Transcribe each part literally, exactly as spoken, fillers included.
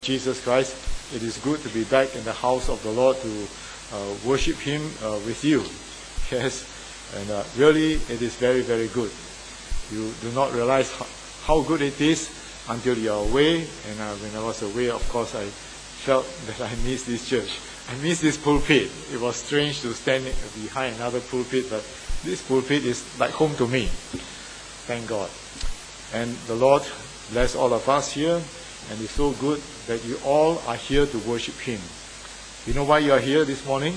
Jesus Christ, it is good to be back in the house of the Lord to uh, worship Him uh, with you. Yes, and uh, really it is very, very good. You do not realize how, how good it is until you are away. And uh, when I was away, of course, I felt that I missed this church. I missed this pulpit. It was strange to stand behind another pulpit, but this pulpit is like home to me. Thank God. And the Lord bless all of us here. And it's so good that you all are here to worship Him. You know why you are here this morning?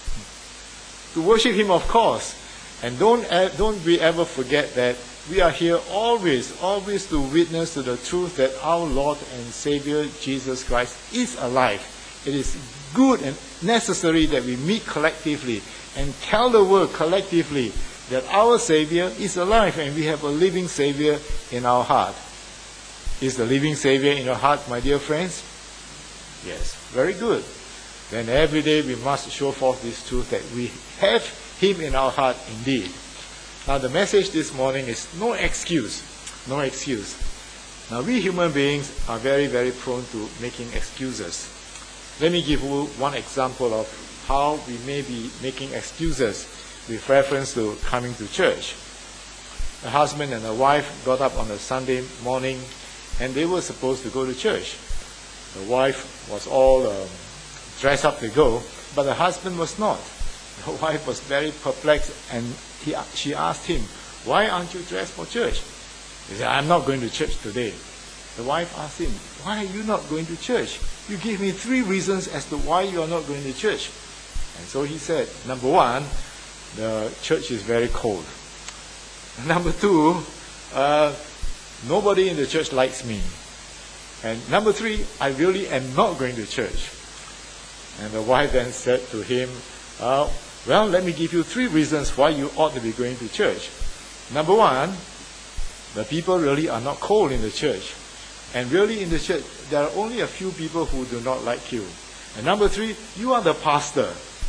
To worship Him, of course. And don't, don't we ever forget that we are here always, always to witness to the truth that our Lord and Savior Jesus Christ is alive. It is good and necessary that we meet collectively and tell the world collectively that our Savior is alive and we have a living Savior in our heart. Is the living Savior in your heart, my dear friends? Yes, very good. Then every day we must show forth this truth that we have Him in our heart indeed. Now the message this morning is no excuse. No excuse. Now we human beings are very, very prone to making excuses. Let me give you one example of how we may be making excuses with reference to coming to church. A husband and a wife got up on a Sunday morning and they were supposed to go to church. The wife was all um, dressed up to go, but the husband was not. The wife was very perplexed and he, she asked him, "Why aren't you dressed for church?" He said, "I'm not going to church today." The wife asked him, "Why are you not going to church? You give me three reasons as to why you are not going to church." And so he said, "Number one, the church is very cold. Number two, uh, nobody in the church likes me. And number three, I really am not going to church." And the wife then said to him, uh, well, let me give you three reasons why you ought to be going to church. Number one, the people really are not cold in the church. And really in the church, there are only a few people who do not like you. And number three, you are the pastor.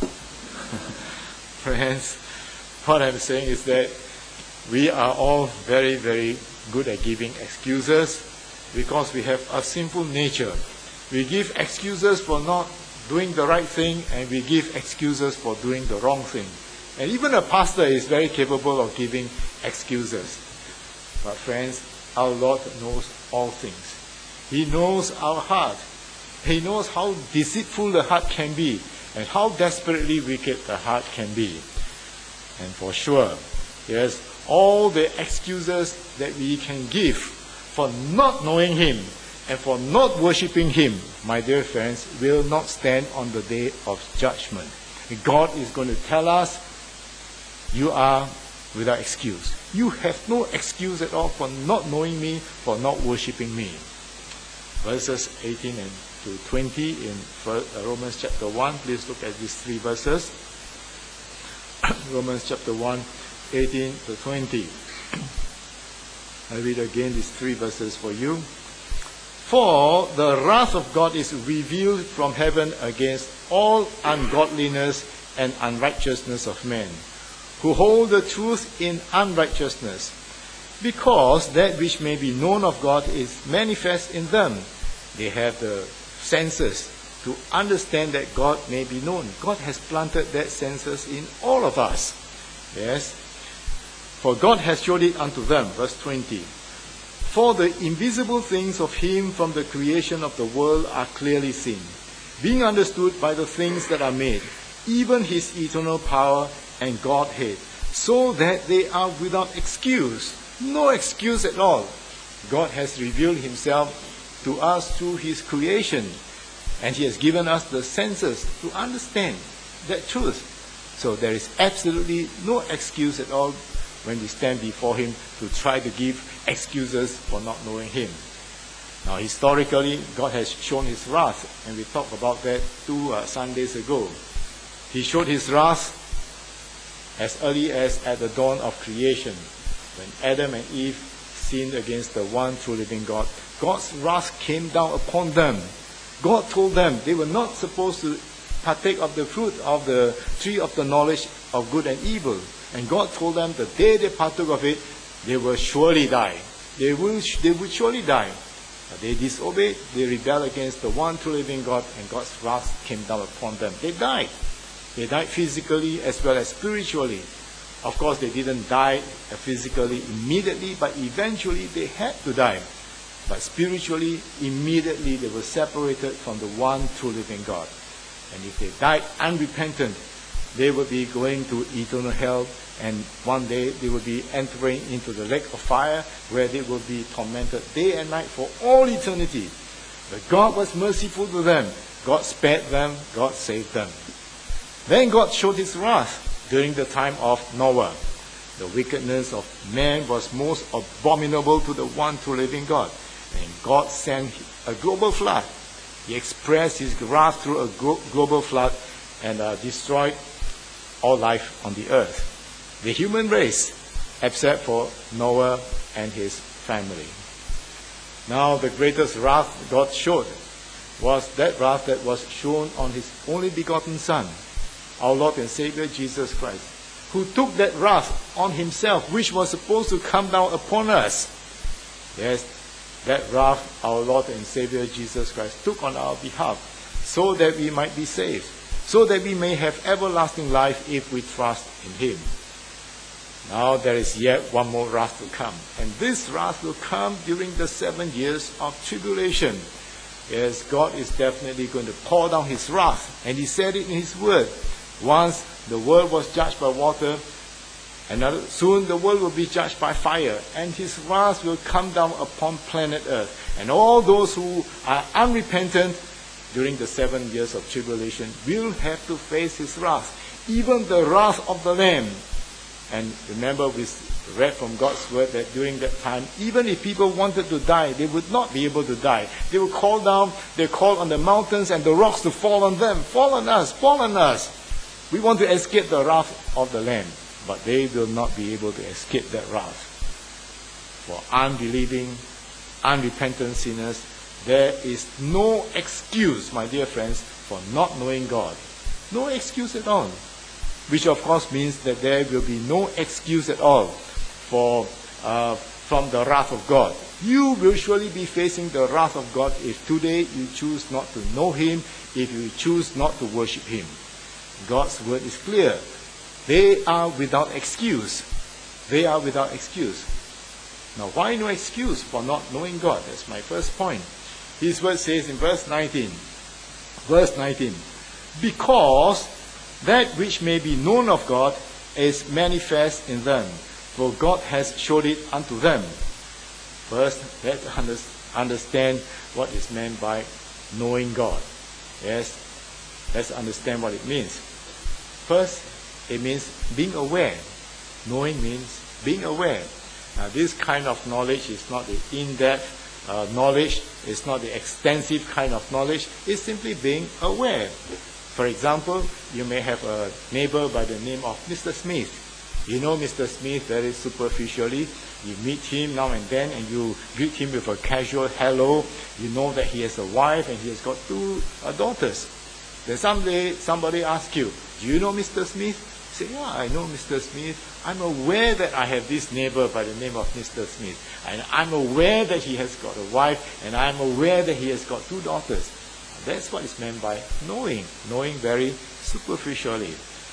Friends, what I'm saying is that we are all very, very good at giving excuses because we have a sinful nature. We give excuses for not doing the right thing and we give excuses for doing the wrong thing. And even a pastor is very capable of giving excuses. But friends, our Lord knows all things. He knows our heart. He knows how deceitful the heart can be and how desperately wicked the heart can be. And for sure, yes, all the excuses that we can give for not knowing Him and for not worshipping Him, my dear friends, will not stand on the day of judgment. God is going to tell us, you are without excuse. You have no excuse at all for not knowing me, for not worshipping me. Verses eighteen and to twenty in Romans chapter one. Please look at these three verses. Romans chapter one, eighteen to twenty. I read again these three verses for you. "For the wrath of God is revealed from heaven against all ungodliness and unrighteousness of men, who hold the truth in unrighteousness, because that which may be known of God is manifest in them." They have the senses to understand that God may be known. God has planted that senses in all of us. Yes. "For God has showed it unto them." Verse twenty. "For the invisible things of Him from the creation of the world are clearly seen, being understood by the things that are made, even His eternal power and Godhead, so that they are without excuse." No excuse at all. God has revealed Himself to us through His creation, and He has given us the senses to understand that truth. So there is absolutely no excuse at all when we stand before Him to try to give excuses for not knowing Him. Now historically, God has shown His wrath, and we talked about that two uh, Sundays ago. He showed His wrath as early as at the dawn of creation, when Adam and Eve sinned against the one true living God. God's wrath came down upon them. God told them they were not supposed to partake of the fruit of the tree of the knowledge of good and evil. And God told them the day they partook of it, they will surely die. They will, they would surely die. They disobeyed, they rebelled against the one true living God, and God's wrath came down upon them. They died. They died physically as well as spiritually. Of course, they didn't die physically immediately, but eventually they had to die. But spiritually, immediately they were separated from the one true living God. And if they died unrepentant, they would be going to eternal hell, and one day they will be entering into the lake of fire where they will be tormented day and night for all eternity. But God was merciful to them. God spared them. God saved them. Then God showed his wrath during the time of Noah. The wickedness of man was most abominable to the one true living God. And God sent a global flood. He expressed his wrath through a glo- global flood and uh, destroyed all life on the earth. The human race, except for Noah and his family. Now the greatest wrath God showed was that wrath that was shown on his only begotten Son, our Lord and Savior Jesus Christ, who took that wrath on himself, which was supposed to come down upon us. Yes, that wrath our Lord and Savior Jesus Christ took on our behalf, so that we might be saved, so that we may have everlasting life if we trust in him. Now there is yet one more wrath to come, and this wrath will come during the seven years of tribulation. Yes, God is definitely going to pour down his wrath, and he said it in his word. Once the world was judged by water, another, soon the world will be judged by fire, and his wrath will come down upon planet Earth. And all those who are unrepentant during the seven years of tribulation will have to face his wrath, even the wrath of the Lamb. And remember, we read from God's word that during that time, even if people wanted to die, they would not be able to die. They would call down, they call on the mountains and the rocks to fall on them. Fall on us, fall on us. We want to escape the wrath of the Lamb, but they will not be able to escape that wrath. For unbelieving, unrepentant sinners, there is no excuse, my dear friends, for not knowing God. No excuse at all. Which of course means that there will be no excuse at all for uh, from the wrath of God. You will surely be facing the wrath of God if today you choose not to know him, if you choose not to worship him. God's word is clear. They are without excuse. They are without excuse. Now, why no excuse for not knowing God? That's my first point. His word says in verse nineteen, verse nineteen, because that which may be known of God is manifest in them, for God has showed it unto them. First, let's understand what is meant by knowing God. Yes, let's understand what it means. First, it means being aware. Knowing means being aware. Now, this kind of knowledge is not the in-depth uh, knowledge. It's not the extensive kind of knowledge. It's simply being aware. For example, you may have a neighbor by the name of Mister Smith. You know Mister Smith very superficially. You meet him now and then and you greet him with a casual hello. You know that he has a wife and he has got two uh, daughters. Then someday somebody asks you, do you know Mister Smith? You say, yeah, I know Mister Smith. I'm aware that I have this neighbor by the name of Mister Smith. And I'm aware that he has got a wife and I'm aware that he has got two daughters. That's what is meant by knowing, knowing very superficially.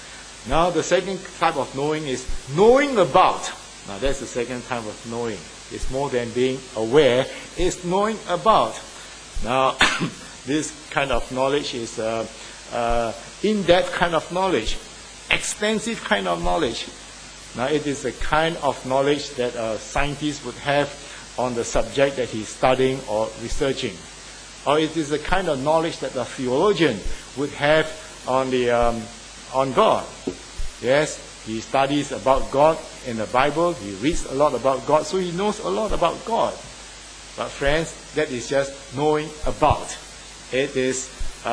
Now the second type of knowing is knowing about. Now that's the second type of knowing. It's more than being aware, it's knowing about. Now this kind of knowledge is uh, uh, in-depth kind of knowledge, extensive kind of knowledge. Now it is a kind of knowledge that a scientist would have on the subject that he's studying or researching. Or it is the kind of knowledge that a theologian would have on the um, on God. Yes, he studies about God in the Bible. He reads a lot about God, so he knows a lot about God. But friends, that is just knowing about. It is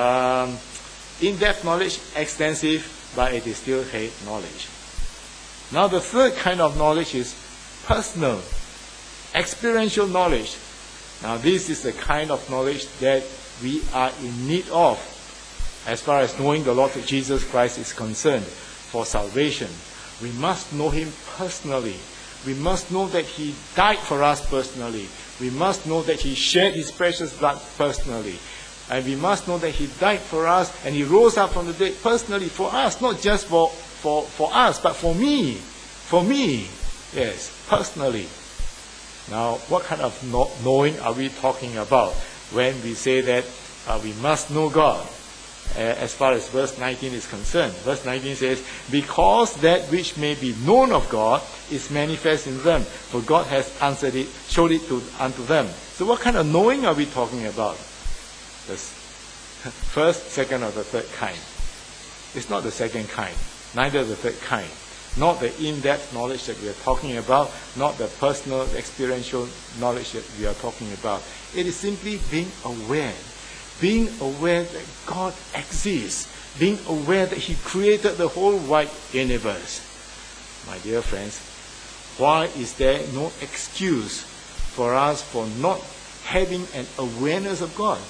um, in-depth knowledge, extensive, but it is still hate knowledge. Now the third kind of knowledge is personal, experiential knowledge. Now this is the kind of knowledge that we are in need of as far as knowing the Lord Jesus Christ is concerned for salvation. We must know him personally. We must know that he died for us personally. We must know that he shed his precious blood personally. And we must know that he died for us and he rose up from the dead personally for us, not just for, for, for us, but for me. For me. Yes, personally. Now, what kind of know- knowing are we talking about when we say that uh, we must know God? Uh, as far as verse nineteen is concerned. Verse nineteen says, because that which may be known of God is manifest in them, for God has answered it, showed it to, unto them. So what kind of knowing are we talking about? The first, second, or the third kind? It's not the second kind, neither the third kind. Not the in-depth knowledge that we are talking about, not the personal, experiential knowledge that we are talking about. It is simply being aware. Being aware that God exists. Being aware that he created the whole wide universe. My dear friends, why is there no excuse for us for not having an awareness of God?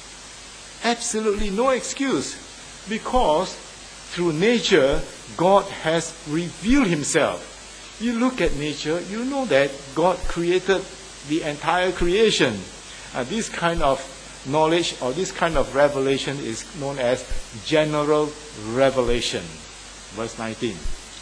Absolutely no excuse. Because through nature, God has revealed himself. You look at nature, you know that God created the entire creation. And this kind of knowledge or this kind of revelation is known as general revelation. Verse nineteen.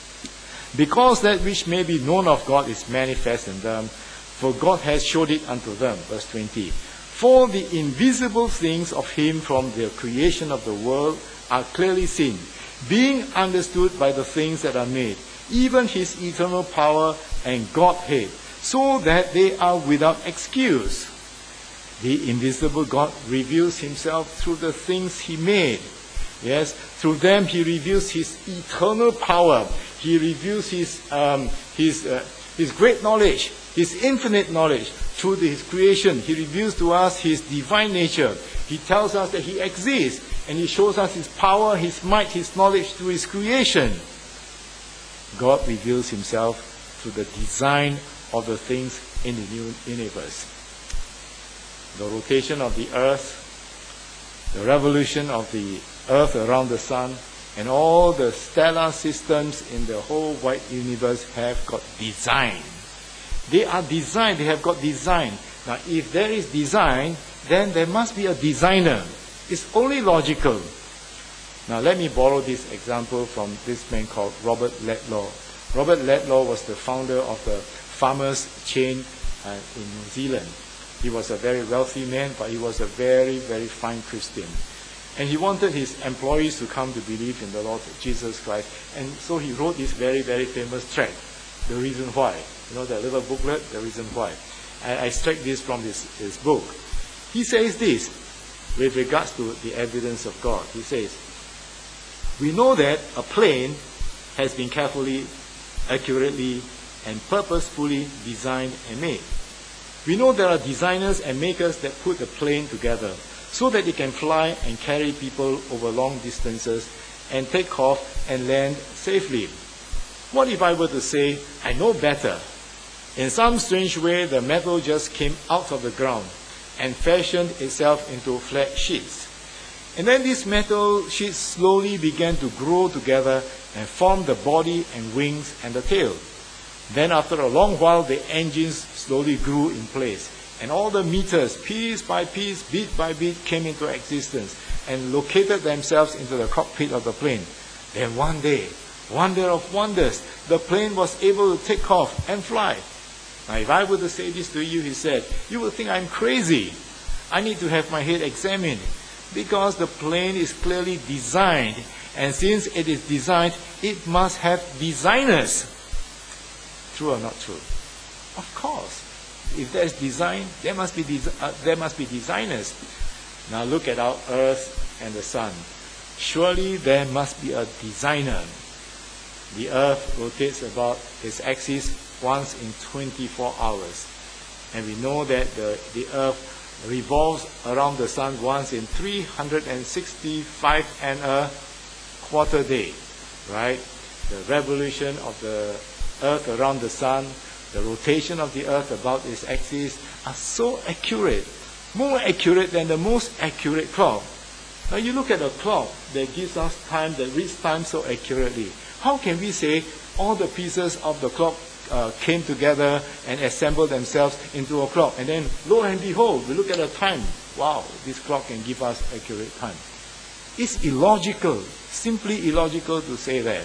Because that which may be known of God is manifest in them, for God has showed it unto them. Verse twenty. For the invisible things of him from the creation of the world are clearly seen, being understood by the things that are made, even his eternal power and Godhead, so that they are without excuse. The invisible God reveals himself through the things he made. Yes, through them he reveals his eternal power. He reveals his um, his uh, his great knowledge, his infinite knowledge. Through his creation, he reveals to us his divine nature. He tells us that he exists, and he shows us his power, his might, his knowledge through his creation. God reveals himself through the design of the things in the new universe. The rotation of the earth, the revolution of the earth around the sun, and all the stellar systems in the whole wide universe have got design. They are designed, they have got design. Now, if there is design, then there must be a designer. It's only logical. Now, let me borrow this example from this man called Robert Ledlaw. Robert Ledlaw was the founder of the farmers' chain uh, in New Zealand. He was a very wealthy man, but he was a very, very fine Christian. And he wanted his employees to come to believe in the Lord Jesus Christ. And so he wrote this very, very famous tract, The Reason Why. You know, that little booklet, The Reason Why. I, I extract this from his, his book. He says this, with regards to the evidence of God. He says, we know that a plane has been carefully, accurately, and purposefully designed and made. We know there are designers and makers that put the plane together so that it can fly and carry people over long distances and take off and land safely. What if I were to say, I know better? In some strange way, the metal just came out of the ground and fashioned itself into flat sheets. And then these metal sheets slowly began to grow together and form the body and wings and the tail. Then after a long while, the engines slowly grew in place. And all the meters, piece by piece, bit by bit, came into existence and located themselves into the cockpit of the plane. Then one day, wonder of wonders, the plane was able to take off and fly. Now, if I were to say this to you, he said, you would think I'm crazy. I need to have my head examined because the plane is clearly designed. And since it is designed, it must have designers. True or not true? Of course. If there is design, there must be des- uh, there must be designers. Now look at our earth and the sun. Surely there must be a designer. The earth rotates about its axis once in twenty-four hours. And we know that the, the earth revolves around the sun once in three hundred sixty-five and a quarter day. Right? The revolution of the earth around the sun, the rotation of the earth about its axis are so accurate, more accurate than the most accurate clock. Now you look at a clock that gives us time, that reads time so accurately. How can we say all the pieces of the clock uh, came together and assembled themselves into a clock. And then, lo and behold, we look at the time. Wow, this clock can give us accurate time. It's illogical, simply illogical to say that.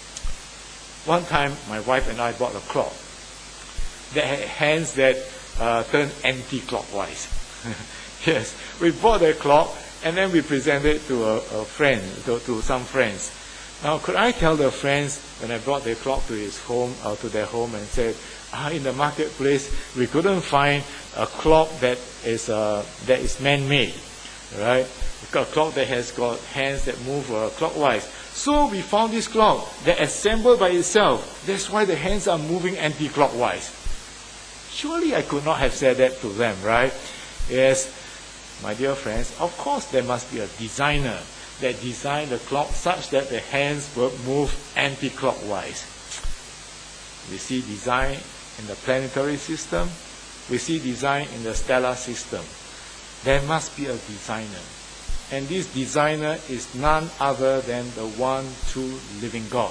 One time, my wife and I bought a clock that had hands that uh, turn anti-clockwise. Yes, we bought a clock and then we presented it to a, a friend, to, to some friends. Now, could I tell the friends when I brought the clock to his home, or to their home, and said, ah, in the marketplace we couldn't find a clock that is uh, that is man-made, right? A clock that has got hands that move uh, clockwise. So we found this clock that assembled by itself. That's why the hands are moving anti-clockwise. Surely I could not have said that to them, right? Yes, my dear friends, of course there must be a designer that designed the clock such that the hands will move anti-clockwise. We see design in the planetary system. We see design in the stellar system. There must be a designer. And this designer is none other than the one true living God.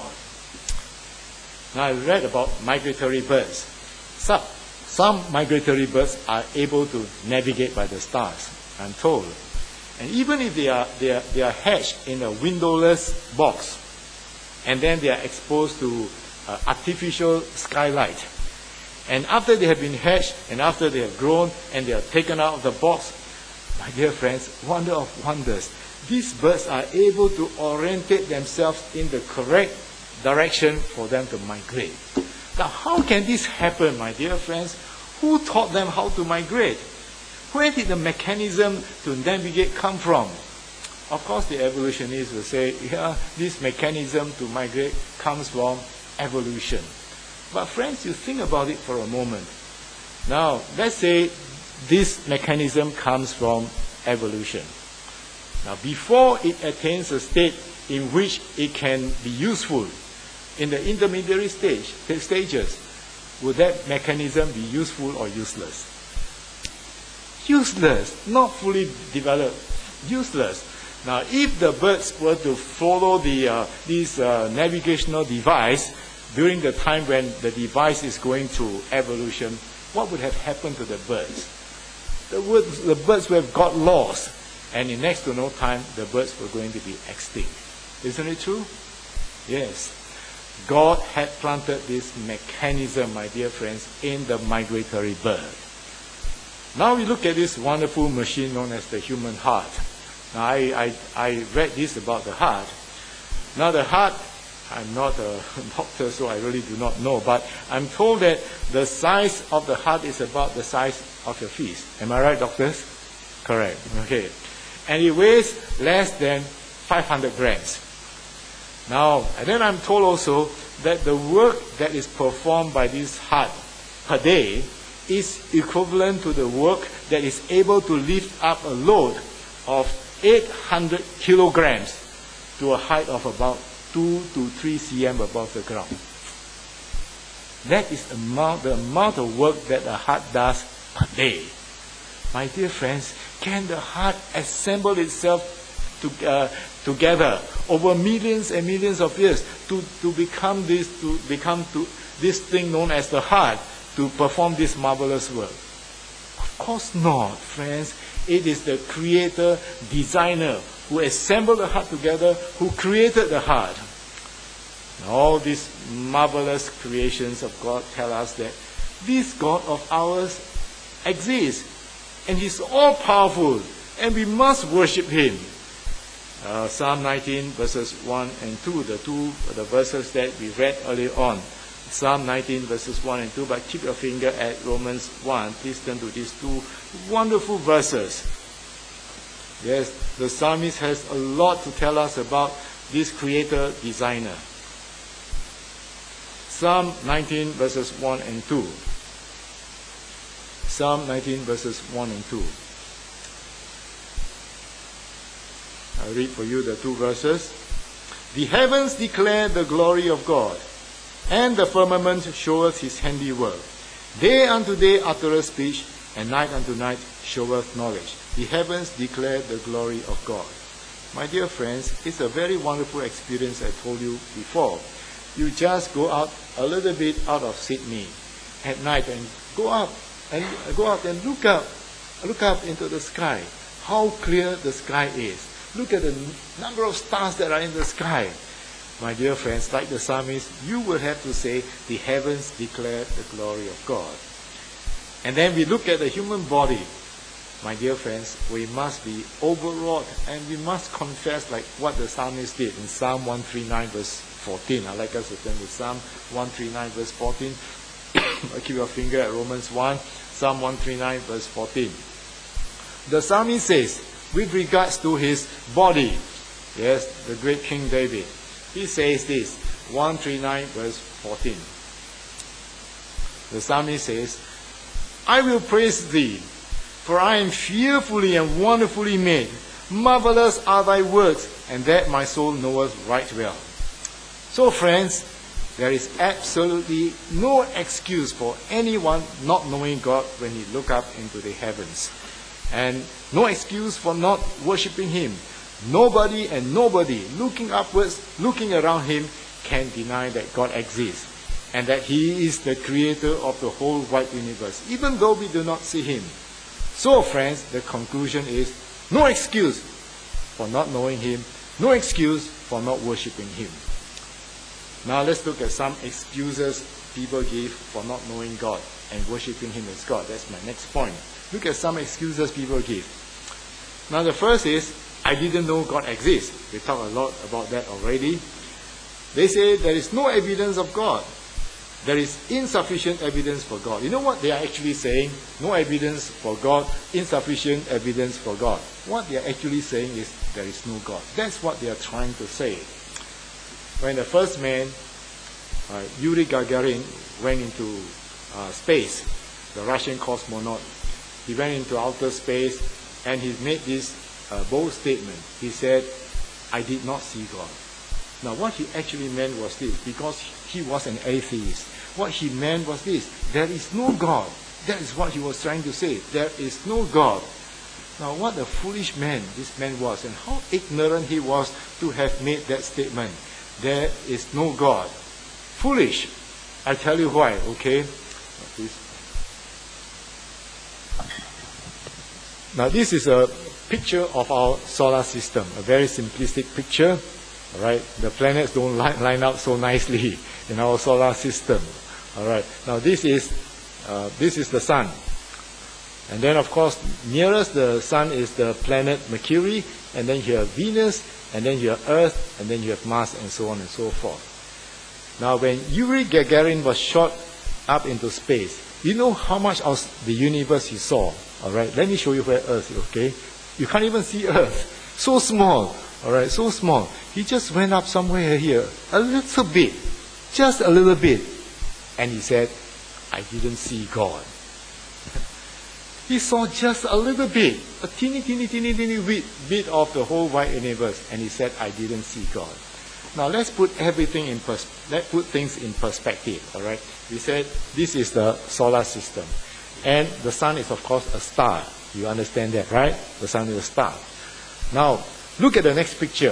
Now I read about migratory birds. Some, some migratory birds are able to navigate by the stars, I'm told. And even if they are, they are, they are hatched in a windowless box, and then they are exposed to uh, artificial skylight, and after they have been hatched, and after they have grown, and they are taken out of the box, my dear friends, wonder of wonders, these birds are able to orientate themselves in the correct direction for them to migrate. Now, how can this happen, my dear friends? Who taught them how to migrate? Where did the mechanism to navigate come from? Of course, the evolutionists will say, yeah, this mechanism to migrate comes from evolution. But friends, you think about it for a moment. Now, let's say this mechanism comes from evolution. Now, before it attains a state in which it can be useful, in the intermediary stage, stages, would that mechanism be useful or useless? Useless, not fully developed, useless. Now, if the birds were to follow the uh, this uh, navigational device during the time when the device is going through evolution, what would have happened to the birds? The, words, the birds would have got lost, and in next to no time, the birds were going to be extinct. Isn't it true? Yes. God had planted this mechanism, my dear friends, in the migratory bird. Now we look at this wonderful machine known as the human heart. Now I, I, I read this about the heart. Now the heart, I'm not a doctor, so I really do not know, but I'm told that the size of the heart is about the size of your fist. Am I right, doctors? Correct. Okay. And it weighs less than five hundred grams. Now, and then I'm told also that the work that is performed by this heart per day is equivalent to the work that is able to lift up a load of eight hundred kilograms to a height of about two to three centimeters above the ground. That is the amount, the amount of work that the heart does per day. My dear friends, can the heart assemble itself to, uh, together over millions and millions of years to, to become this to become to this thing known as the heart, to perform this marvelous work? Of course not, friends. It is the creator, designer, who assembled the heart together, who created the heart. And all these marvelous creations of God tell us that this God of ours exists, and He's all-powerful, and we must worship Him. Uh, Psalm nineteen, verses one and two, the two the verses that we read earlier on. Psalm nineteen, verses one and two, but keep your finger at Romans one. Please turn to these two wonderful verses. Yes, the psalmist has a lot to tell us about this creator, designer. Psalm nineteen, verses one and two. Psalm nineteen, verses one and two. I'll read for you the two verses. The heavens declare the glory of God, and the firmament showeth His handiwork. Day unto day uttereth speech, and night unto night showeth knowledge. The heavens declare the glory of God. My dear friends, it's a very wonderful experience I told you before. you just go out a little bit out of Sydney at night and go up and go out and look up, look up into the sky. How clear the sky is. Look at the number of stars that are in the sky. My dear friends, like the psalmist, you will have to say, the heavens declare the glory of God. And then we look at the human body. My dear friends, we must be overwrought and we must confess like what the psalmist did in Psalm one thirty-nine verse fourteen. I'd like us to turn to Psalm one thirty-nine verse fourteen. Keep your finger at Romans one, Psalm one thirty-nine verse fourteen. The psalmist says, with regards to his body, yes, the great King David, he says this, one thirty-nine verse fourteen. The psalmist says, I will praise thee, for I am fearfully and wonderfully made. Marvelous are thy works, and that my soul knoweth right well. So friends, there is absolutely no excuse for anyone not knowing God when he look up into the heavens. And no excuse for not worshipping him. Nobody and nobody looking upwards, looking around him, can deny that God exists and that he is the creator of the whole wide universe, even though we do not see him. So friends, the conclusion is no excuse for not knowing him, no excuse for not worshipping him. Now let's look at some excuses people give for not knowing God and worshipping him as God. That's my next point. Look at some excuses people give. Now the first is, I didn't know God exists. We talked a lot about that already. They say there is no evidence of God. There is insufficient evidence for God. You know what they are actually saying? No evidence for God, insufficient evidence for God. What they are actually saying is there is no God. That's what they are trying to say. When the first man, uh, Yuri Gagarin, went into uh, space, the Russian cosmonaut, he went into outer space and he made this uh, bold statement. He said, I did not see God. Now what he actually meant was this, because he was an atheist. What he meant was this, there is no God. That is what he was trying to say. There is no God. Now what a foolish man this man was, and how ignorant he was to have made that statement. There is no God. Foolish. I'll tell you why, okay? Now this is a picture of our solar system, a very simplistic picture. All right, the planets don't line, line up so nicely in our solar system. All right, now this is uh, this is the sun, and then of course nearest the sun is the planet Mercury, and then you have Venus, and then you have Earth, and then you have Mars, and so on and so forth. Now, when Yuri Gagarin was shot up into space, you know how much of the universe he saw. All right, let me show you where Earth is. Okay, you can't even see Earth. So small. All right, so small. He just went up somewhere here, a little bit, just a little bit. And he said, I didn't see God. He saw just a little bit, a teeny, teeny, teeny, teeny bit, bit of the whole wide universe. And he said, I didn't see God. Now let's put everything in pers- let's put things in perspective. All right. We said this is the solar system, and the sun is of course a star. You understand that, right? The sun is a star. Now look at the next picture.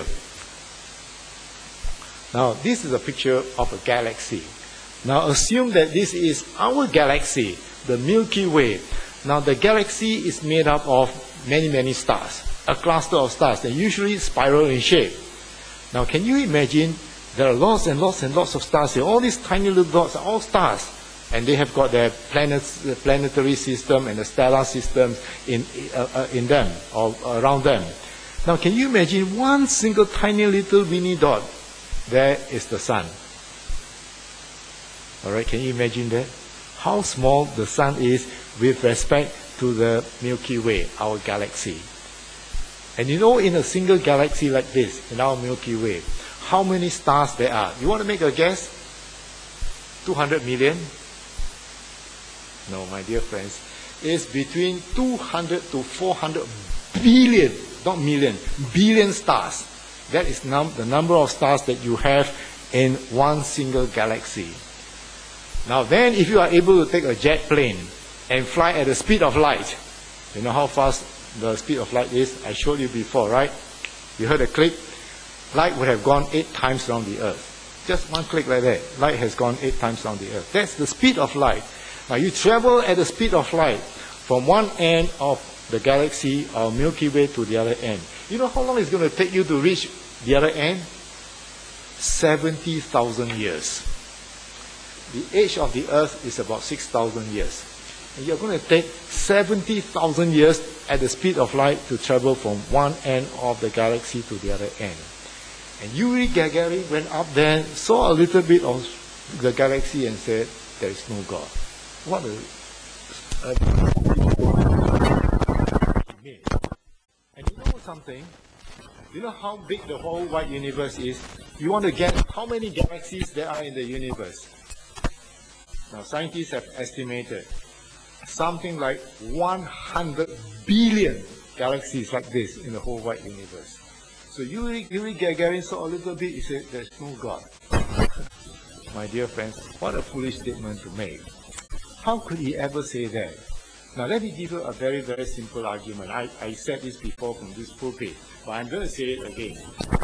Now this is a picture of a galaxy. Now assume that this is our galaxy, the Milky Way. Now the galaxy is made up of many, many stars, a cluster of stars. They're usually spiral in shape. Now can you imagine there are lots and lots and lots of stars here. All these tiny little dots are all stars. And they have got their planets, the planetary system and the stellar systems in, uh, uh, in them, or around them. Now can you imagine one single tiny little weeny dot? There is the sun. Alright, can you imagine that? How small the sun is with respect to the Milky Way, our galaxy. And you know, in a single galaxy like this, in our Milky Way, how many stars there are? You want to make a guess? two hundred million? No, my dear friends. It's between two hundred to four hundred billion, not million, billion stars. That is num- the number of stars that you have in one single galaxy. Now then, if you are able to take a jet plane and fly at the speed of light, you know how fast the speed of light is? I showed you before, right? You heard a click? Light would have gone eight times around the earth. Just one click like that. Light has gone eight times down the earth. That's the speed of light. Now you travel at the speed of light from one end of the galaxy or Milky Way to the other end. You know how long it's going to take you to reach the other end? seventy thousand years. The age of the earth is about six thousand years. And you're going to take seventy thousand years at the speed of light to travel from one end of the galaxy to the other end. And Yuri Gagarin went up there, saw a little bit of the galaxy and said, there is no God. What a... a and you know something? You know how big the whole wide universe is? You want to get how many galaxies there are in the universe? Now scientists have estimated something like one hundred billion galaxies like this in the whole wide universe. So Yuri, Yuri Gagarin saw a little bit, he said, there's no God. My dear friends, what a foolish statement to make. How could he ever say that? Now let me give you a very, very simple argument. I, I said this before from this pulpit, but I'm going to say it again.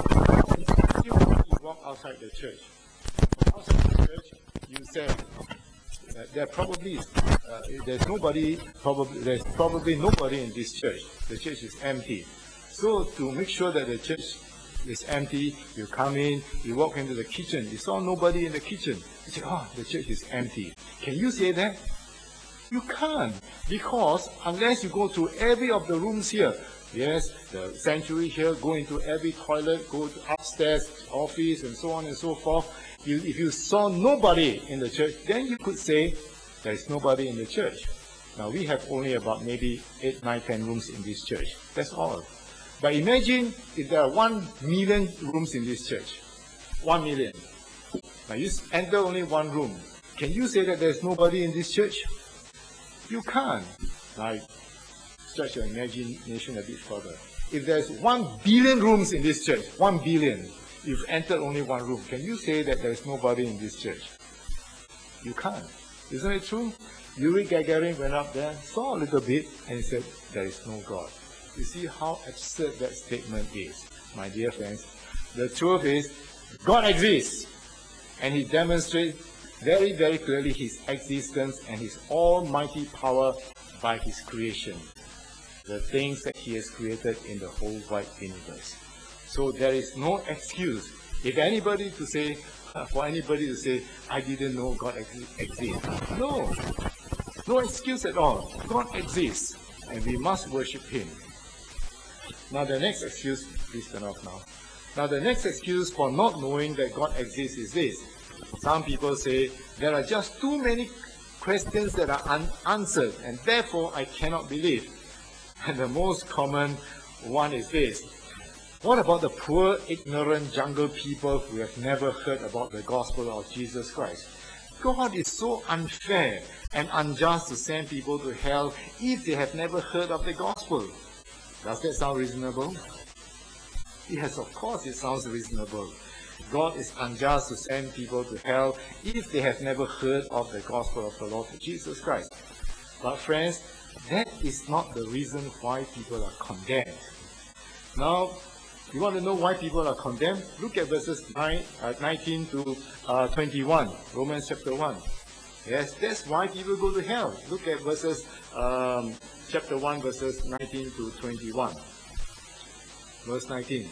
If you walk outside the church, outside the church, you said, uh, there probably is, uh, there's nobody, probably, there's probably nobody in this church. The church is empty. So to make sure that the church is empty, you come in, you walk into the kitchen, you saw nobody in the kitchen. You say, oh, the church is empty. Can you say that? You can't, because unless you go to every of the rooms here, yes, the sanctuary here, go into every toilet, go to upstairs, office, and so on and so forth. You, if you saw nobody in the church, then you could say, there is nobody in the church. Now we have only about maybe eight, nine, ten rooms in this church. That's all. But imagine if there are one million rooms in this church. One million. Now you enter only one room. Can you say that there's nobody in this church? You can't. Now stretch your imagination a bit further. If there's one billion rooms in this church, one billion, you've entered only one room. Can you say that there's nobody in this church? You can't. Isn't it true? Yuri Gagarin went up there, saw a little bit, and he said, there is no God. You see how absurd that statement is, my dear friends. The truth is, God exists, and He demonstrates very, very clearly His existence and His almighty power by His creation, the things that He has created in the whole wide universe. So there is no excuse if anybody to say, for anybody to say, I didn't know God exists. No, no excuse at all. God exists, and we must worship Him. Now the next excuse, please turn off now. Now the next excuse for not knowing that God exists is this. Some people say, there are just too many questions that are unanswered, and therefore I cannot believe. And the most common one is this. What about the poor, ignorant jungle people who have never heard about the gospel of Jesus Christ? God is so unfair and unjust to send people to hell if they have never heard of the gospel. Does that sound reasonable? Yes, of course it sounds reasonable. God is unjust to send people to hell if they have never heard of the gospel of the Lord Jesus Christ. But friends, that is not the reason why people are condemned. Now, you want to know why people are condemned? Look at verses nine, uh, nineteen to twenty-one, Romans chapter one. Yes, that's why people go to hell. Look at verses, um, chapter one, verses nineteen to twenty-one. Verse nineteen.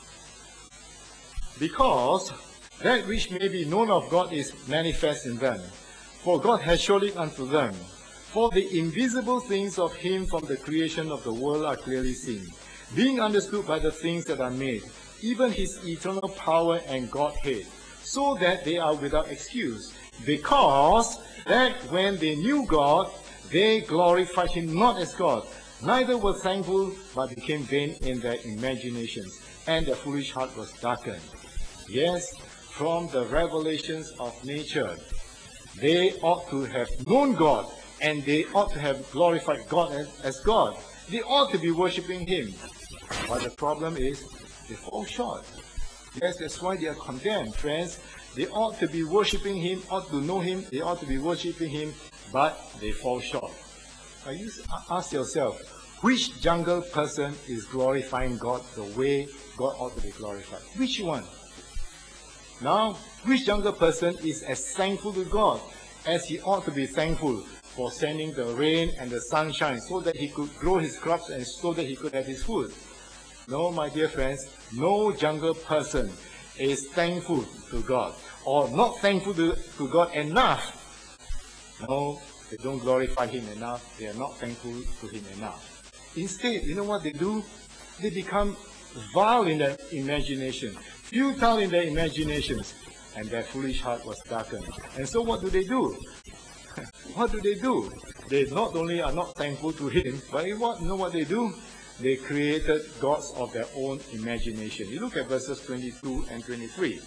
Because that which may be known of God is manifest in them, for God has showed it unto them. For the invisible things of Him from the creation of the world are clearly seen, being understood by the things that are made, even His eternal power and Godhead, so that they are without excuse. Because that when they knew God, they glorified Him not as God, neither were thankful, but became vain in their imaginations, and their foolish heart was darkened. Yes, from the revelations of nature, they ought to have known God, and they ought to have glorified God as, as God. They ought to be worshipping Him. But the problem is, they fall short. Yes, that's why they are condemned, friends. They ought to be worshipping Him, ought to know Him, they ought to be worshipping Him, but they fall short. Now you ask yourself, which jungle person is glorifying God the way God ought to be glorified? Which one? Now, which younger person is as thankful to God as he ought to be thankful for sending the rain and the sunshine so that he could grow his crops and so that he could have his food? No, my dear friends, no younger person is thankful to God or not thankful to, to God enough. No, they don't glorify him enough. They are not thankful to him enough. Instead, you know what they do? They become vile in their imagination, futile in their imaginations, and their foolish heart was darkened. And so what do they do? What do they do? They not only are not thankful to him, but you know what they do? They created gods of their own imagination. You look at verses twenty-two and twenty-three.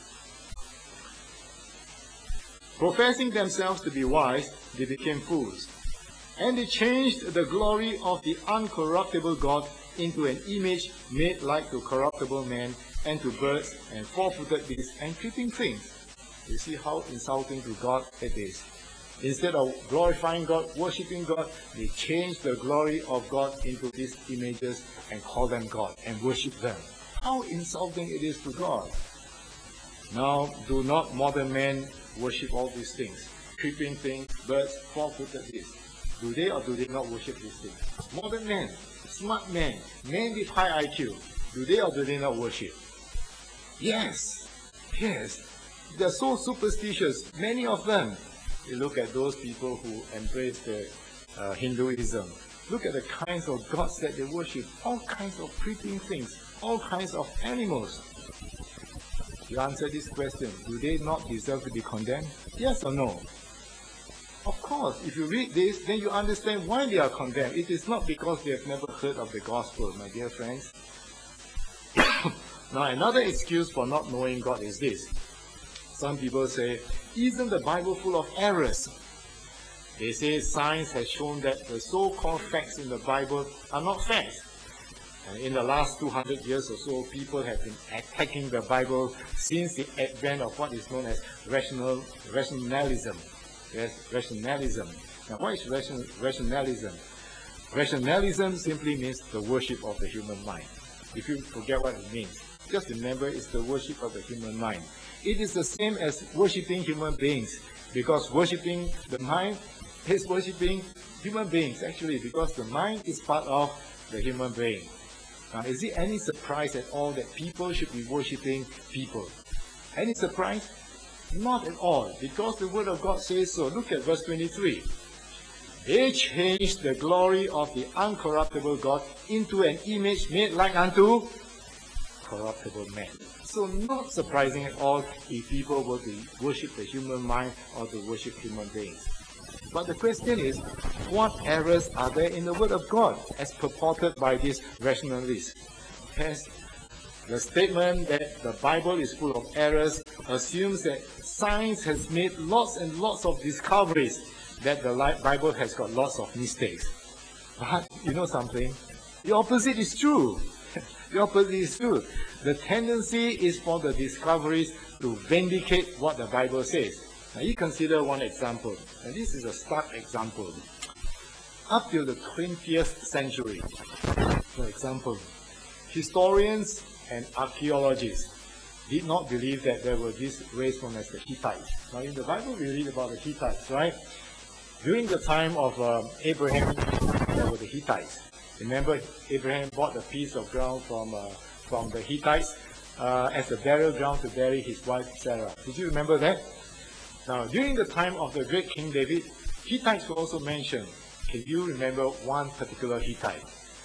Professing themselves to be wise, they became fools. And they changed the glory of the uncorruptible God into an image made like to corruptible man, and to birds, and four-footed beasts, and creeping things. You see how insulting to God it is. Instead of glorifying God, worshipping God, they change the glory of God into these images and call them God and worship them. How insulting it is to God. Now, do not modern men worship all these things? Creeping things, birds, four-footed beasts. Do they or do they not worship these things? Modern men, smart men, men with high I Q, do they or do they not worship? Yes, yes. They're so superstitious, many of them. You look at those people who embrace the uh, Hinduism. Look at the kinds of gods that they worship. All kinds of creeping things, all kinds of animals. You answer this question, do they not deserve to be condemned? Yes or no? Of course, if you read this, then you understand why they are condemned. It is not because they have never heard of the gospel, my dear friends. Now, another excuse for not knowing God is this. Some people say, isn't the Bible full of errors? They say science has shown that the so-called facts in the Bible are not facts. And in the last two hundred years or so, people have been attacking the Bible since the advent of what is known as rational, rationalism. Yes, rationalism. Now, what is ration, rationalism? Rationalism simply means the worship of the human mind. If you forget what it means, just remember it's the worship of the human mind. It is the same as worshipping human beings, because worshipping the mind is worshipping human beings, actually, because the mind is part of the human being. Now, is it any surprise at all that people should be worshipping people? Any surprise? Not at all, because the Word of God says so. Look at verse twenty-three. They changed the glory of the uncorruptible God into an image made like unto corruptible man. So not surprising at all if people were to worship the human mind or to worship human beings. But the question is, what errors are there in the Word of God as purported by these rationalists? Yes, the statement that the Bible is full of errors assumes that science has made lots and lots of discoveries, that the Bible has got lots of mistakes. But you know something? The opposite is true. The opposite is true. The tendency is for the discoveries to vindicate what the Bible says. Now you consider one example, and this is a stark example. Up till the twentieth century, for example, historians and archaeologists did not believe that there were this race known as the Hittites. Now in the Bible we read about the Hittites, right? During the time of um, Abraham, there were the Hittites. Remember, Abraham bought a piece of ground from uh, from the Hittites uh, as a burial ground to bury his wife Sarah. Did you remember that? Now, during the time of the great King David, Hittites were also mentioned. Can you remember one particular Hittite?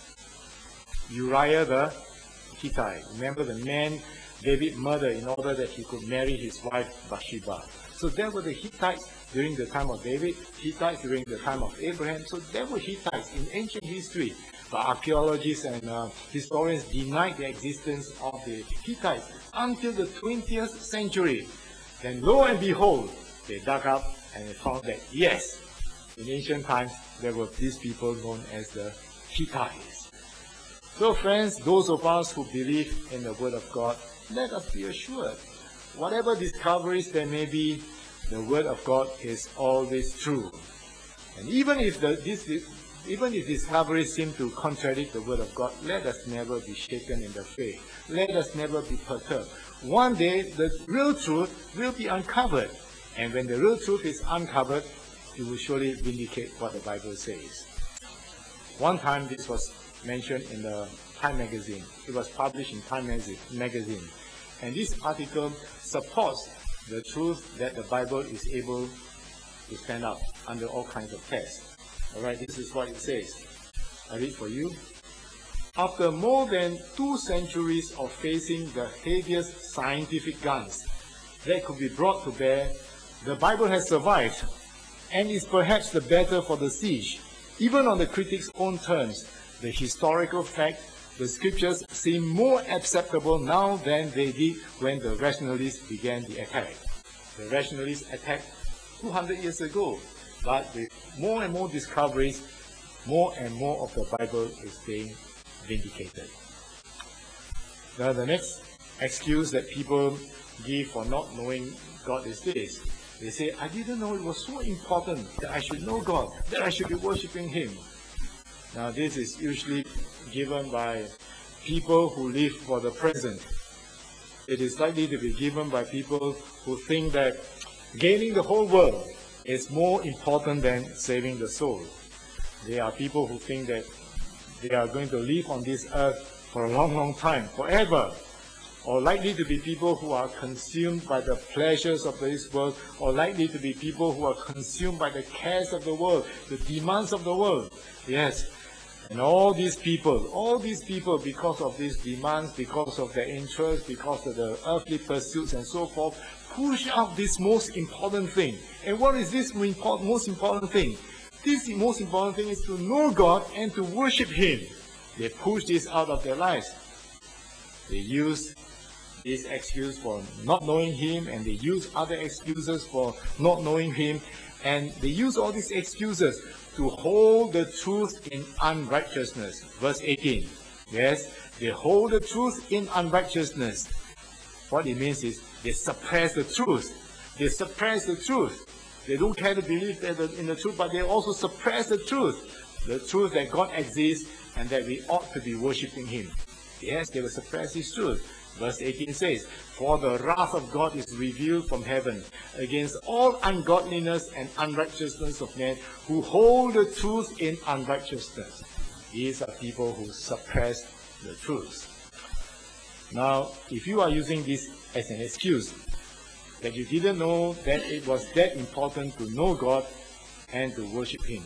Uriah the Hittite. Remember the man David murdered in order that he could marry his wife Bathsheba. So there were the Hittites during the time of David, Hittites during the time of Abraham. So there were Hittites in ancient history. But archaeologists and uh, historians denied the existence of the Hittites until the twentieth century. Then lo and behold, they dug up and they found that yes, in ancient times there were these people known as the Hittites. So friends, those of us who believe in the Word of God, let us be assured, whatever discoveries there may be, the Word of God is always true. And even if the, this, even if discoveries seem to contradict the word of God, let us never be shaken in the faith. Let us never be perturbed. One day, the real truth will be uncovered. And when the real truth is uncovered, it will surely vindicate what the Bible says. One time, this was mentioned in the Time magazine. It was published in Time magazine. And this article supports the truth that the Bible is able to stand up under all kinds of tests. All right, this is what it says. I read for you. After more than two centuries of facing the heaviest scientific guns that could be brought to bear, the Bible has survived and is perhaps the better for the siege. Even on the critics' own terms, the historical fact, the scriptures seem more acceptable now than they did when the rationalists began the attack. The rationalists attacked two hundred years ago, but with more and more discoveries, more and more of the Bible is being vindicated. Now the next excuse that people give for not knowing God is this. They say, I didn't know it was so important that I should know God, that I should be worshipping Him. Now this is usually given by people who live for the present. It is likely to be given by people who think that gaining the whole world is more important than saving the soul. There are people who think that they are going to live on this earth for a long, long time, forever. Or likely to be people who are consumed by the pleasures of this world, or likely to be people who are consumed by the cares of the world, the demands of the world. Yes. And all these people, all these people, because of these demands, because of their interests, because of the earthly pursuits and so forth, push out this most important thing. And what is this most important thing? This most important thing is to know God and to worship Him. They push this out of their lives. They use this excuse for not knowing Him, and they use other excuses for not knowing Him, and they use all these excuses to hold the truth in unrighteousness. Verse eighteen. Yes, they hold the truth in unrighteousness. What it means is they suppress the truth. They suppress the truth. They don't care to believe in the truth, but they also suppress the truth. The truth that God exists and that we ought to be worshipping Him. Yes, they will suppress His truth. Verse eighteen says, For the wrath of God is revealed from heaven against all ungodliness and unrighteousness of men who hold the truth in unrighteousness. These are people who suppress the truth. Now, if you are using this as an excuse, that you didn't know that it was that important to know God and to worship Him,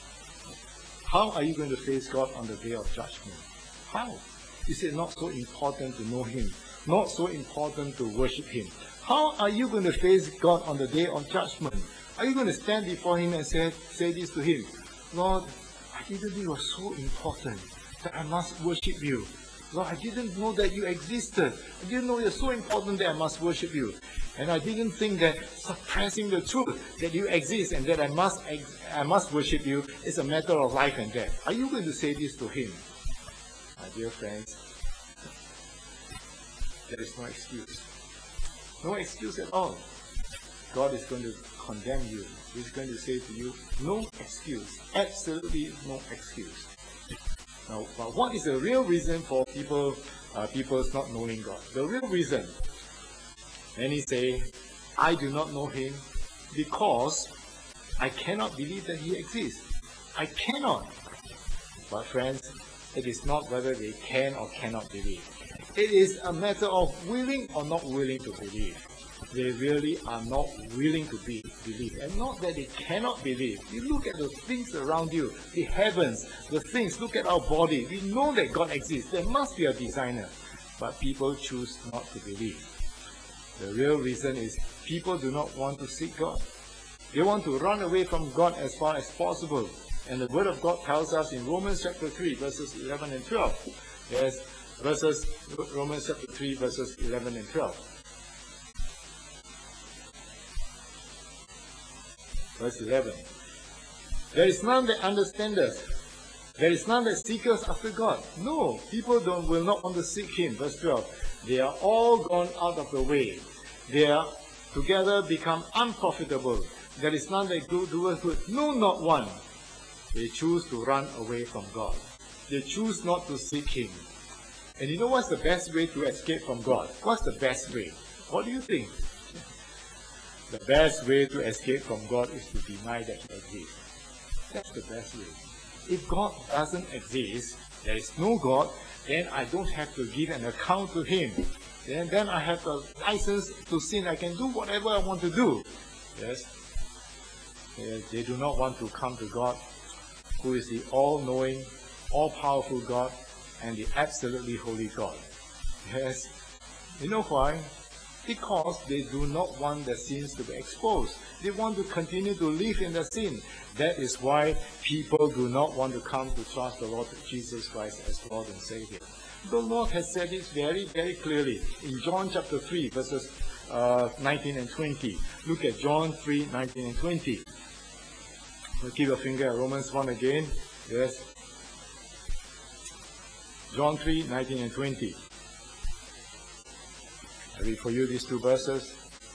how are you going to face God on the day of judgment? How? Is it not so important to know Him? Not so important to worship Him? How are you going to face God on the day of judgment? Are you going to stand before Him and say, say this to Him? Lord, I didn't think it was so important that I must worship You. Lord, I didn't know that You existed. I didn't know You're so important that I must worship You. And I didn't think that suppressing the truth that You exist and that I must, I must worship You is a matter of life and death. Are you going to say this to Him? My dear friends, there is no excuse. No excuse at all. God is going to condemn you. He's going to say to you, no excuse. Absolutely no excuse. Now, but what is the real reason for people, uh, people's not knowing God? The real reason. Many say, I do not know Him because I cannot believe that He exists. I cannot. But friends, it is not whether they can or cannot believe. It is a matter of willing or not willing to believe. They really are not willing to be, believe. And not that they cannot believe. You look at the things around you, the heavens, the things, look at our body. We know that God exists. There must be a designer. But people choose not to believe. The real reason is people do not want to seek God. They want to run away from God as far as possible. And the Word of God tells us in Romans chapter three, verses eleven and twelve. Yes, verses, Romans chapter three, verses eleven and twelve. Verse eleven. There is none that understandeth. There is none that seeketh after God. No, people don't, will not want to seek Him. Verse twelve. They are all gone out of the way. They are together become unprofitable. There is none that doeth good. No, not one. They choose to run away from God. They choose not to seek Him. And you know what's the best way to escape from God? What's the best way? What do you think? The best way to escape from God is to deny that He exists. That's the best way. If God doesn't exist, there is no God, then I don't have to give an account to Him. Then, then I have the license to sin. I can do whatever I want to do. Yes? Yes, they do not want to come to God, who is the all-knowing, all-powerful God, and the absolutely holy God. Yes. You know why? Because they do not want their sins to be exposed. They want to continue to live in their sin. That is why people do not want to come to trust the Lord Jesus Christ as Lord and Savior. The Lord has said it very, very clearly in John chapter three, verses uh, nineteen and twenty. Look at John three, nineteen and twenty. We'll keep a finger at Romans one again. Yes. John three, nineteen and twenty. I read for you these two verses.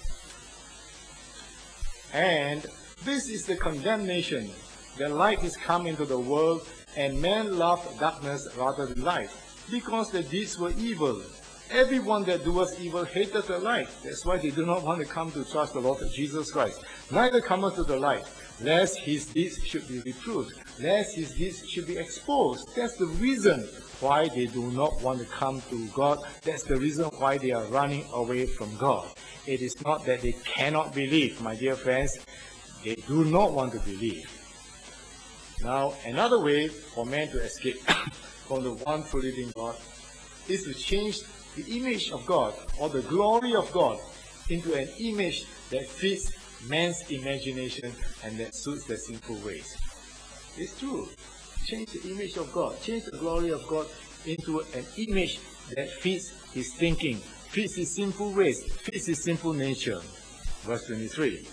And this is the condemnation. The light is come into the world, and men loved darkness rather than light, because their deeds were evil. Everyone that doeth evil hated the light. That's why they do not want to come to trust the Lord Jesus Christ. Neither cometh to the light, lest his deeds should be reproved, lest his deeds should be exposed. That's the reason why they do not want to come to God. That's the reason why they are running away from God. It is not that they cannot believe, my dear friends. They do not want to believe. Now, another way for man to escape from the one true living God is to change the image of God or the glory of God into an image that fits man's imagination and that suits their sinful ways. It's true. Change the image of God, change the glory of God into an image that fits his thinking, fits his sinful ways, fits his sinful nature. Verse twenty-three.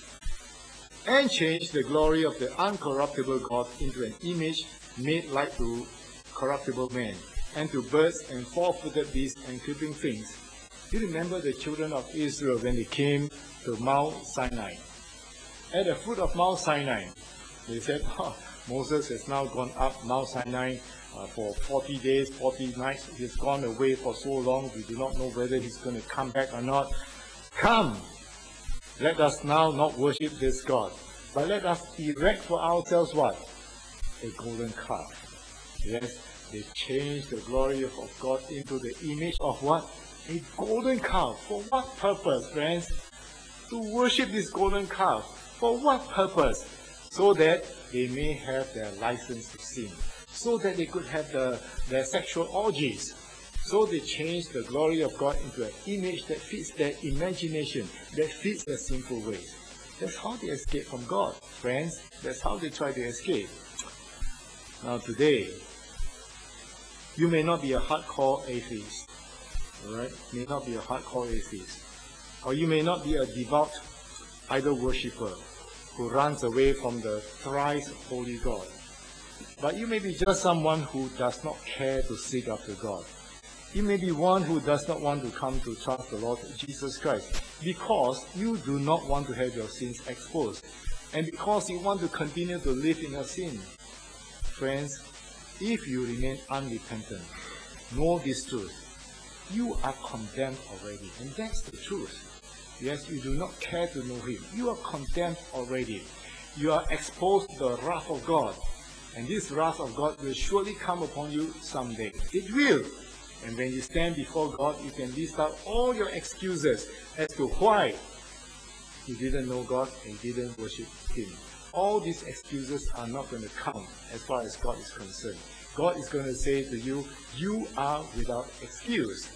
And change the glory of the uncorruptible God into an image made like to corruptible men, and to birds and four-footed beasts and creeping things. You remember the children of Israel when they came to Mount Sinai. At the foot of Mount Sinai, they said, oh, Moses has now gone up Mount Sinai uh, for forty days, forty nights. He's gone away for so long, we do not know whether he's going to come back or not. Come, let us now not worship this God, but let us erect for ourselves what? A golden calf. Yes, they changed the glory of God into the image of what? A golden calf. For what purpose, friends? To worship this golden calf. For what purpose? So that they may have their license to sin. So that they could have the, their sexual orgies. So they changed the glory of God into an image that fits their imagination, that fits their sinful ways. That's how they escape from God, friends. That's how they try to escape. Now today, you may not be a hardcore atheist, alright? May not be a hardcore atheist. Or you may not be a devout idol worshipper who runs away from the thrice holy God. But you may be just someone who does not care to seek after God. You may be one who does not want to come to trust the Lord Jesus Christ because you do not want to have your sins exposed and because you want to continue to live in your sin. Friends, if you remain unrepentant, know this truth. You are condemned already, and that's the truth. Yes, you do not care to know Him. You are condemned already. You are exposed to the wrath of God, and this wrath of God will surely come upon you someday. It will. And when you stand before God, you can list out all your excuses as to why you didn't know God and didn't worship Him. All these excuses are not going to count as far as God is concerned. God is going to say to you, you are without excuse.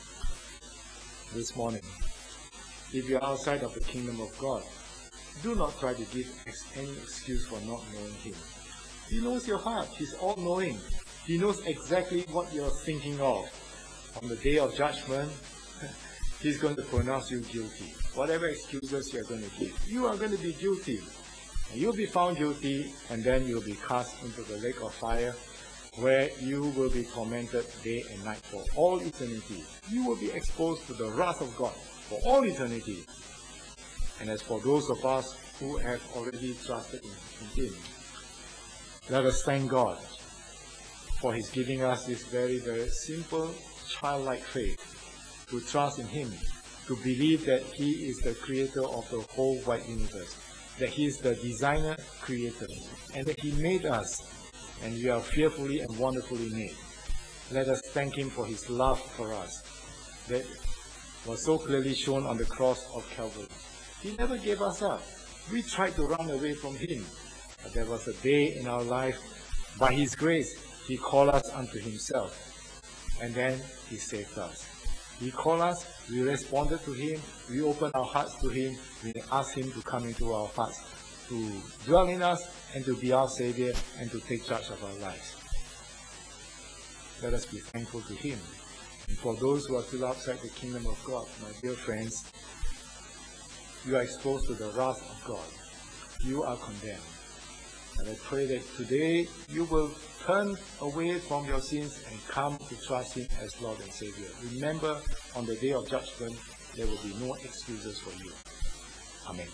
This morning, if you are outside of the kingdom of God, do not try to give any excuse for not knowing Him. He knows your heart. He's all-knowing. He knows exactly what you're thinking of. On the day of judgment, He's going to pronounce you guilty. Whatever excuses you're going to give, you are going to be guilty. And you'll be found guilty, and then you'll be cast into the lake of fire, where you will be tormented day and night for all eternity. You will be exposed to the wrath of God for all eternity. And as for those of us who have already trusted in, in Him, Let us thank God for His giving us this very, very simple, childlike faith to trust in Him, to believe that He is the creator of the whole wide universe, that He is the designer, creator, and that He made us, and we are fearfully and wonderfully made. Let us thank Him for His love for us that was so clearly shown on the cross of Calvary. He never gave us up. We tried to run away from Him, but there was a day in our life, by His grace, He called us unto Himself, and then He saved us. He called us, we responded to Him, we opened our hearts to Him, we asked Him to come into our hearts, to dwell in us, and to be our Savior, and to take charge of our lives. Let us be thankful to Him. And for those who are still outside the kingdom of God, my dear friends, you are exposed to the wrath of God. You are condemned. And I pray that today you will turn away from your sins and come to trust Him as Lord and Savior. Remember, on the day of judgment, there will be no excuses for you. Amen.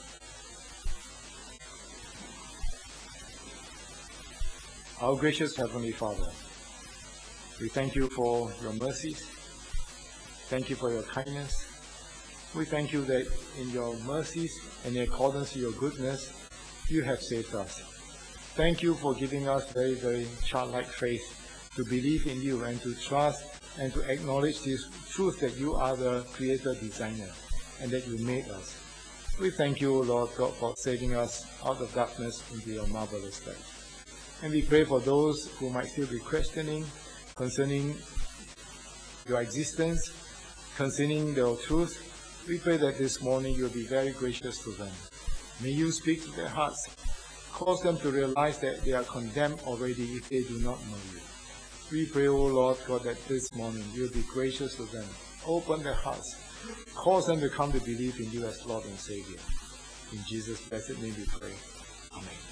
Our gracious Heavenly Father, we thank You for Your mercies. Thank You for Your kindness. We thank You that in Your mercies and in accordance to Your goodness, You have saved us. Thank You for giving us very, very childlike faith to believe in You and to trust and to acknowledge this truth that You are the creator, designer, and that You made us. We thank You, O Lord God, for saving us out of darkness into Your marvelous light. And we pray for those who might still be questioning concerning Your existence, concerning Your truth. We pray that this morning You will be very gracious to them. May You speak to their hearts. Cause them to realize that they are condemned already if they do not know You. We pray, O Lord God, that this morning You will be gracious to them. Open their hearts. Cause them to come to believe in You as Lord and Savior. In Jesus' blessed name we pray. Amen.